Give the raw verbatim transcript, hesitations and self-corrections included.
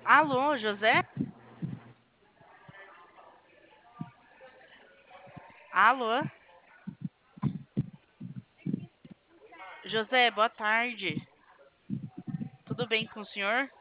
Alô, José? Alô? José, boa tarde. Tudo bem com o senhor?